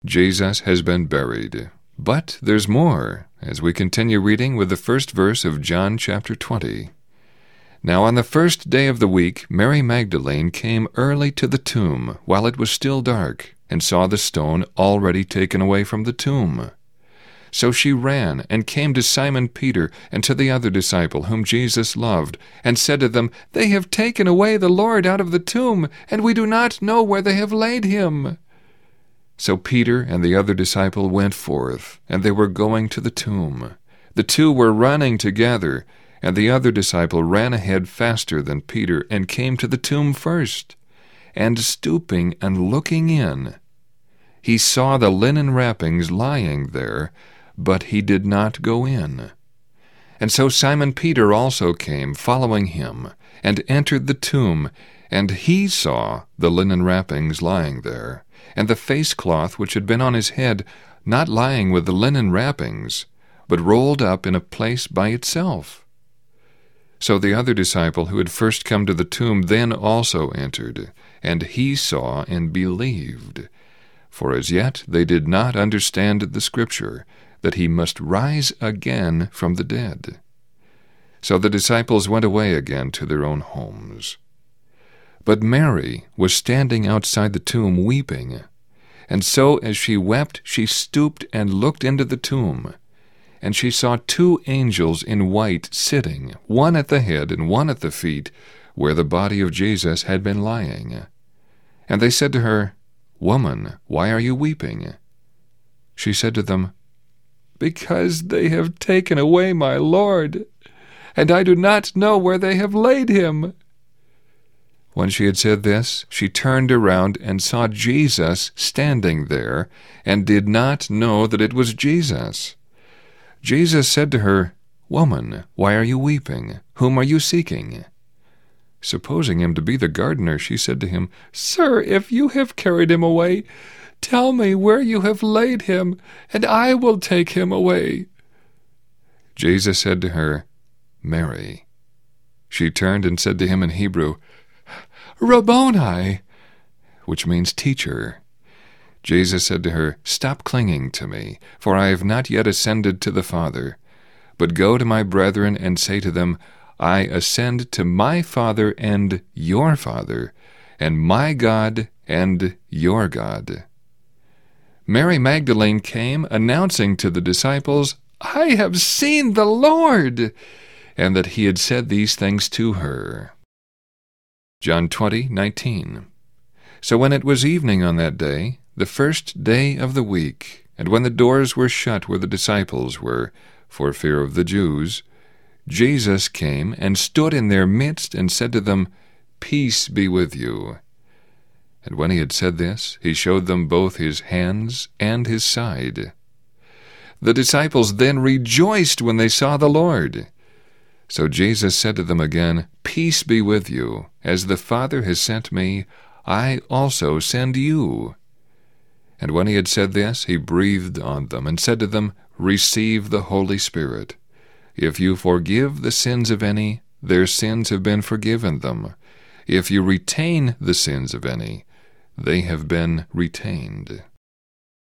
Jesus has been buried. But there's more, as we continue reading with the first verse of John chapter 20. Now on the first day of the week, Mary Magdalene came early to the tomb while it was still dark, and saw the stone already taken away from the tomb. So she ran and came to Simon Peter and to the other disciple whom Jesus loved, and said to them, "They have taken away the Lord out of the tomb, and we do not know where they have laid him." So Peter and the other disciple went forth, and they were going to the tomb. The two were running together, and the other disciple ran ahead faster than Peter, and came to the tomb first. And stooping and looking in, he saw the linen wrappings lying there, but he did not go in. And so Simon Peter also came, following him, and entered the tomb, and he saw the linen wrappings lying there, and the face cloth which had been on his head, not lying with the linen wrappings, but rolled up in a place by itself. So the other disciple who had first come to the tomb then also entered, and he saw and believed. For as yet they did not understand the Scripture, that he must rise again from the dead. So the disciples went away again to their own homes. But Mary was standing outside the tomb weeping, and so as she wept she stooped and looked into the tomb, and she saw two angels in white sitting, one at the head and one at the feet, where the body of Jesus had been lying. And they said to her, "Woman, why are you weeping?" She said to them, "Because they have taken away my Lord, and I do not know where they have laid him." When she had said this, she turned around and saw Jesus standing there, and did not know that it was Jesus. Jesus said to her, "Woman, why are you weeping? Whom are you seeking?" Supposing him to be the gardener, she said to him, "Sir, if you have carried him away, tell me where you have laid him, and I will take him away." Jesus said to her, "Mary." She turned and said to him in Hebrew, "Rabboni," which means teacher. Jesus said to her, "Stop clinging to me, for I have not yet ascended to the Father. But go to my brethren and say to them, I ascend to my Father and your Father, and my God and your God." Mary Magdalene came, announcing to the disciples, "I have seen the Lord," and that he had said these things to her. John 20:19. So when it was evening on that day, the first day of the week, and when the doors were shut where the disciples were, for fear of the Jews, Jesus came and stood in their midst and said to them, "Peace be with you." And when he had said this, he showed them both his hands and his side. The disciples then rejoiced when they saw the Lord. So Jesus said to them again, "Peace be with you. As the Father has sent me, I also send you." And when he had said this, he breathed on them and said to them, "Receive the Holy Spirit. If you forgive the sins of any, their sins have been forgiven them. If you retain the sins of any, they have been retained."